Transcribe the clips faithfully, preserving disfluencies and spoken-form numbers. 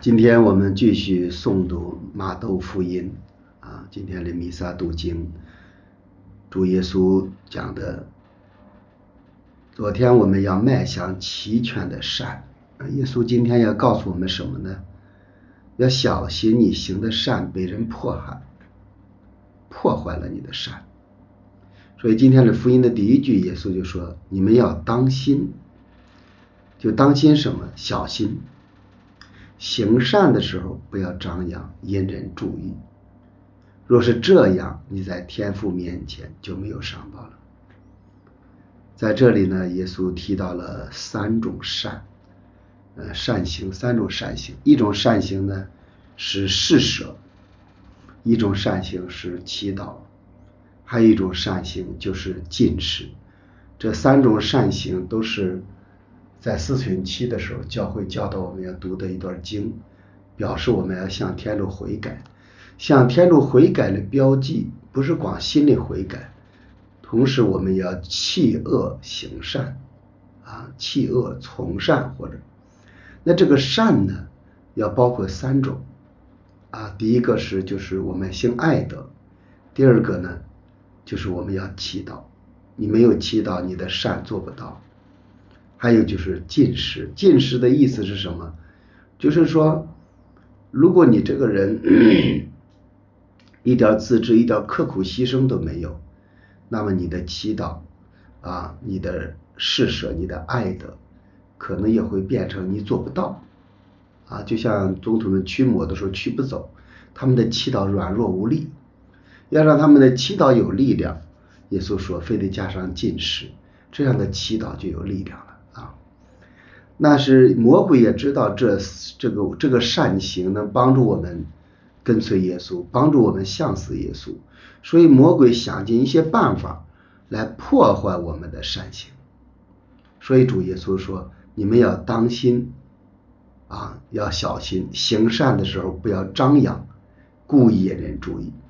今天我们继续诵读马窦福音啊，今天的弥撒读经，主耶稣讲的，昨天我们要迈向齐全的善，耶稣今天要告诉我们什么呢？要小心你行的善被人迫害，破坏了你的善。所以今天的福音的第一句，耶稣就说：你们要当心，就当心什么？小心。行善的时候不要张扬，引人注意。若是这样，你在天父面前就没有赏报了。在这里呢，耶稣提到了三种善，呃，善行三种善行。一种善行呢是施舍，一种善行是祈祷，还有一种善行就是禁食。这三种善行都是在四旬期的时候教会教导我们要读的一段经，表示我们要向天主悔改。向天主悔改的标记不是光心里悔改，同时我们要弃恶行善啊，弃恶从善。或者那这个善呢要包括三种啊，第一个是就是我们行爱德，第二个呢就是我们要祈祷，你没有祈祷你的善做不到。还有就是禁食，禁食的意思是什么？就是说如果你这个人一点自制一点刻苦牺牲都没有，那么你的祈祷啊，你的施舍，你的爱德可能也会变成你做不到啊。就像宗徒们驱魔的时候驱不走，他们的祈祷软弱无力，要让他们的祈祷有力量，耶稣说非得加上禁食，这样的祈祷就有力量了啊。那是魔鬼也知道这这个这个善行能帮助我们跟随耶稣，帮助我们向死耶稣，所以魔鬼想尽一些办法来破坏我们的善行。所以主耶稣说你们要当心啊，要小心，行善的时候不要张扬，故意引人注意。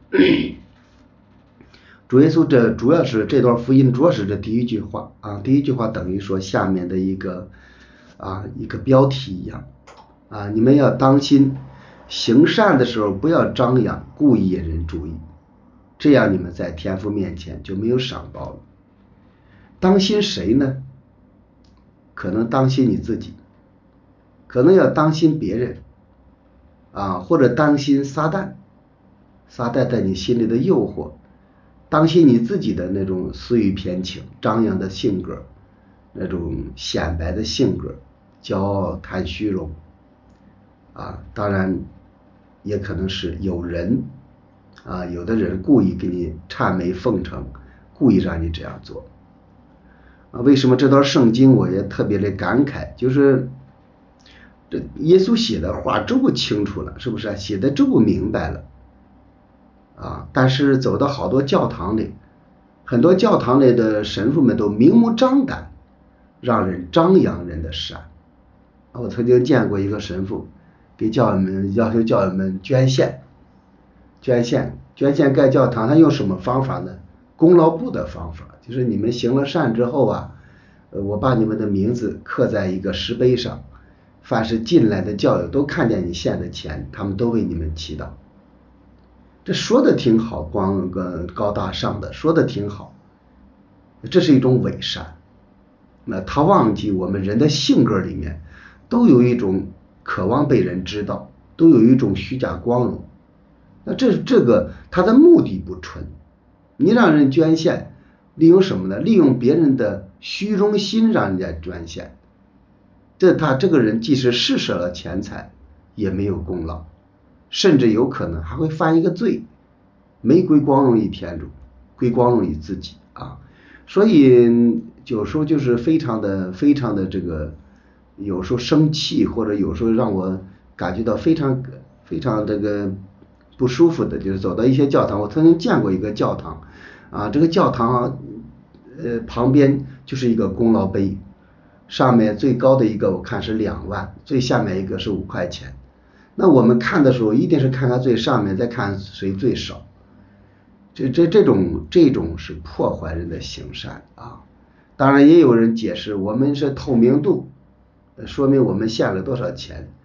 主耶稣这主要是这段福音主要是这第一句话啊，第一句话等于说下面的一个啊一个标题一样啊，你们要当心，行善的时候不要张扬，故意引人注意，这样你们在天父面前就没有赏报了。当心谁呢？可能当心你自己，可能要当心别人啊，或者当心撒旦，撒旦在你心里的诱惑，当心你自己的那种私欲偏情，张扬的性格，那种显摆的性格，骄傲贪虚荣啊。当然也可能是有人啊，有的人故意给你谄媚奉承，故意让你这样做啊。为什么这段圣经我也特别的感慨，就是这耶稣写的话这么清楚了，是不是写的这么明白了啊？但是走到好多教堂里，很多教堂里的神父们都明目张胆让人张扬人的善。我曾经见过一个神父给教友们要求教友们捐献捐献捐献盖教堂，他用什么方法呢？功劳簿的方法，就是你们行了善之后啊，我把你们的名字刻在一个石碑上，凡是进来的教友都看见你献的钱，他们都为你们祈祷。这说的挺好，光个高大上的说的挺好，这是一种伪善。那他忘记我们人的性格里面都有一种渴望被人知道，都有一种虚假光荣。那这这个他的目的不纯，你让人捐献，利用什么呢？利用别人的虚荣心让人家捐献，这他这个人即使施舍了钱财也没有功劳，甚至有可能还会犯一个罪，没归光荣于天主，归光荣于自己啊。所以有时候就是非常的非常的这个，有时候生气，或者有时候让我感觉到非常非常这个不舒服的，就是走到一些教堂，我曾经见过一个教堂啊，这个教堂啊，呃旁边就是一个功劳碑，上面最高的一个我看是两万，最下面一个是五块钱。那我们看的时候一定是看看最上面，再看谁最少。这这这种这种是破坏人的行善啊。当然也有人解释，我们是透明度，说明我们献了多少钱。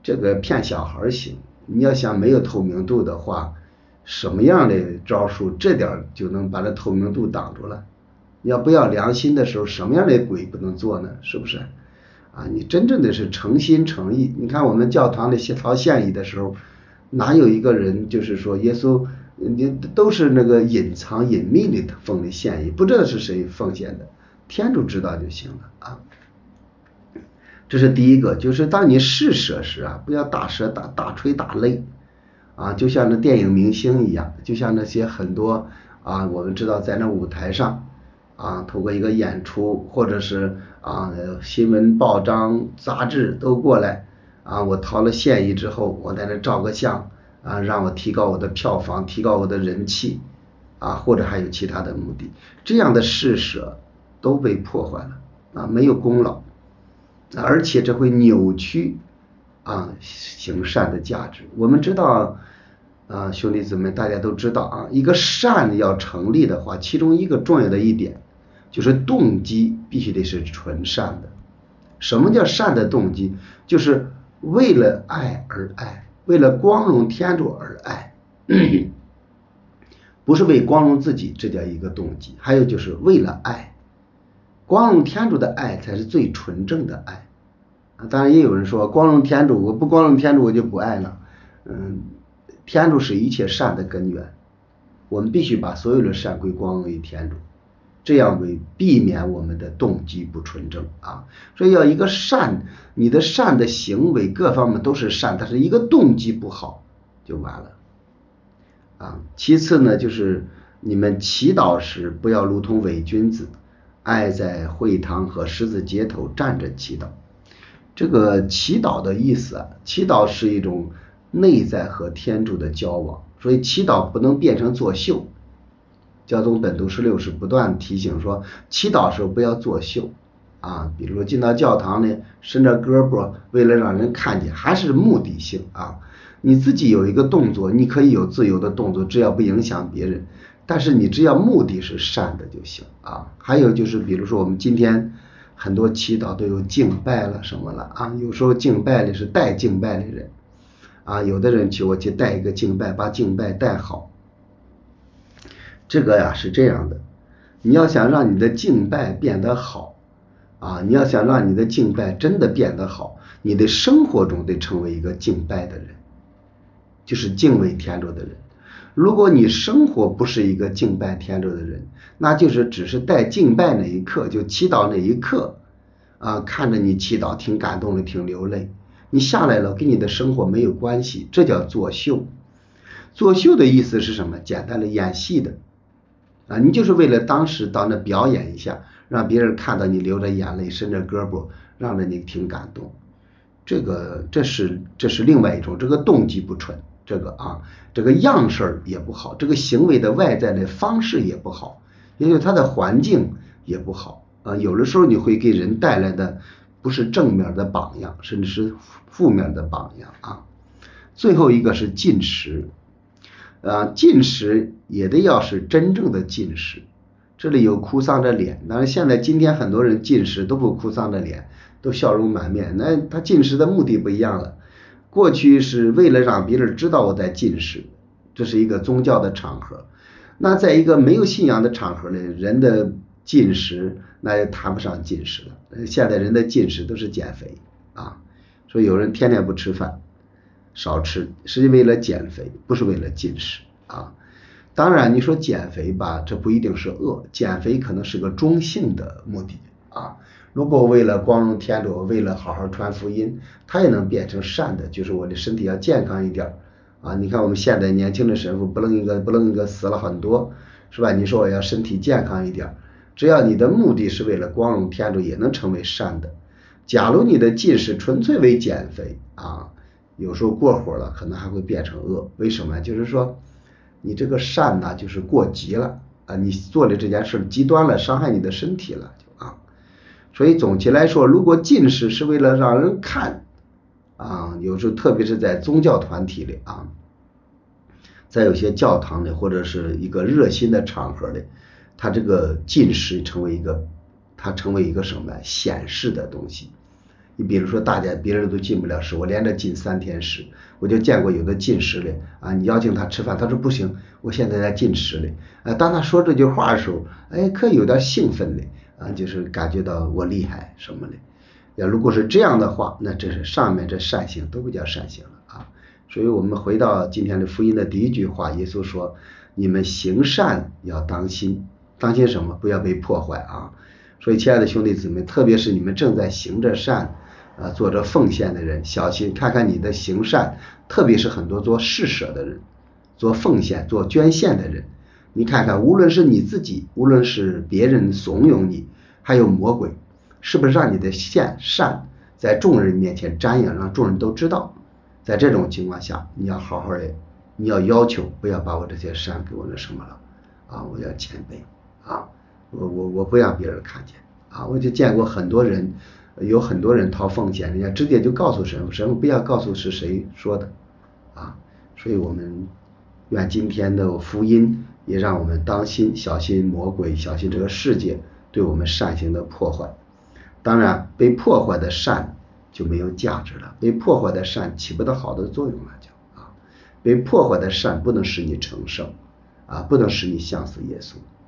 这个骗小孩行。你要想没有透明度的话，什么样的招数这点就能把这透明度挡住了？要不要良心的时候，什么样的鬼不能做呢？是不是？啊，你真正的是诚心诚意。你看我们教堂的掏献仪的时候，哪有一个人就是说耶稣，你都是那个隐藏隐秘的奉的献仪，不知道是谁奉献的，天主知道就行了啊。这是第一个，就是当你施舍时啊，不要大舍大大吹大擂啊，就像那电影明星一样，就像那些很多啊，我们知道在那舞台上啊，通过一个演出，或者是啊新闻报章杂志都过来啊，我掏了献仪之后，我在那照个相啊，让我提高我的票房，提高我的人气啊，或者还有其他的目的，这样的施舍都被破坏了啊，没有功劳。而且这会扭曲啊行善的价值。我们知道啊，兄弟姊妹，大家都知道啊，一个善要成立的话，其中一个重要的一点就是动机必须得是纯善的。什么叫善的动机？就是为了爱而爱，为了光荣天主而爱，不是为光荣自己，这叫一个动机。还有就是为了爱，光荣天主的爱才是最纯正的爱。当然也有人说光荣天主，我不光荣天主我就不爱了。嗯，天主是一切善的根源，我们必须把所有的善归光荣于天主，这样为避免我们的动机不纯正啊。所以要一个善，你的善的行为各方面都是善，但是一个动机不好就完了啊。其次呢，就是你们祈祷时不要如同伪君子，爱在会堂和十字街头站着祈祷。这个祈祷的意思啊，祈祷是一种内在和天主的交往，所以祈祷不能变成作秀。教宗本笃十六是不断提醒说，祈祷时候不要作秀啊，比如说进到教堂呢，伸着胳膊，为了让人看见，还是目的性啊。你自己有一个动作，你可以有自由的动作，只要不影响别人，但是你只要目的是善的就行啊。还有就是比如说我们今天很多祈祷都有敬拜了什么了啊，有时候敬拜的是带敬拜的人啊，有的人求我去带一个敬拜，把敬拜带好。这个呀是这样的，你要想让你的敬拜变得好啊，你要想让你的敬拜真的变得好，你的生活中得成为一个敬拜的人，就是敬畏天主的人。如果你生活不是一个敬拜天主的人，那就是只是带敬拜那一刻，就祈祷那一刻啊，看着你祈祷挺感动的，挺流泪，你下来了跟你的生活没有关系，这叫作秀。作秀的意思是什么？简单的演戏的啊，你就是为了当时到那表演一下，让别人看到你流着眼泪，伸着胳膊，让着你挺感动。这个这是这是另外一种，这个动机不纯，这个啊，这个样式也不好，这个行为的外在的方式也不好，也就是它的环境也不好啊。有的时候你会给人带来的不是正面的榜样，甚至是负面的榜样啊。最后一个是禁食。啊，进食也得要是真正的进食，这里有哭丧着脸，当然现在今天很多人进食都不哭丧着脸，都笑容满面，那他进食的目的不一样了。过去是为了让别人知道我在进食，这是一个宗教的场合，那在一个没有信仰的场合里，人的进食那就谈不上进食了。现在人的进食都是减肥啊，所以有人天天不吃饭，少吃是为了减肥，不是为了进食啊。当然你说减肥吧，这不一定是恶，减肥可能是个中性的目的啊。如果为了光荣天主，为了好好传福音，它也能变成善的，就是我的身体要健康一点啊。你看我们现在年轻的神父不楞一个不楞一个死了很多，是吧？你说我要身体健康一点，只要你的目的是为了光荣天主，也能成为善的。假如你的进食纯粹为减肥啊，有时候过火了，可能还会变成恶。为什么？就是说你这个善呢，就是过极了啊，你做的这件事极端了，伤害你的身体了啊。所以总体来说，如果进食是为了让人看啊，有时候特别是在宗教团体里啊，在有些教堂里或者是一个热心的场合里，它这个进食成为一个它成为一个什么显示的东西。 你比如说大家别人都进不了食，我连着进三天食，我就见过有的进食的啊，你邀请他吃饭，他说不行，我现在在进食的啊。当他说这句话的时候，哎，可有点兴奋的啊，就是感觉到我厉害什么的。要如果是这样的话，那这是上面这善行都不叫善行了啊。所以我们回到今天的福音的第一句话，耶稣说，你们行善要当心，当心什么？不要被破坏啊。所以亲爱的兄弟姊妹，特别是你们正在行着善啊，做着奉献的人，小心看看你的行善，特别是很多做施舍的人，做奉献做捐献的人，你看看无论是你自己，无论是别人怂恿你，还有魔鬼，是不是让你的善善在众人面前瞻仰，让众人都知道？在这种情况下，你要好好的，你要要求不要把我这些善给我那什么了啊，我要谦卑啊，我我我不让别人看见啊。我就见过很多人，有很多人掏奉献，人家直接就告诉神父，神父不要告诉是谁说的啊。所以我们愿今天的福音也让我们当心，小心魔鬼，小心这个世界对我们善行的破坏。当然被破坏的善就没有价值了，被破坏的善起不到好的作用了，就啊，被破坏的善不能使你成圣啊，不能使你像死耶稣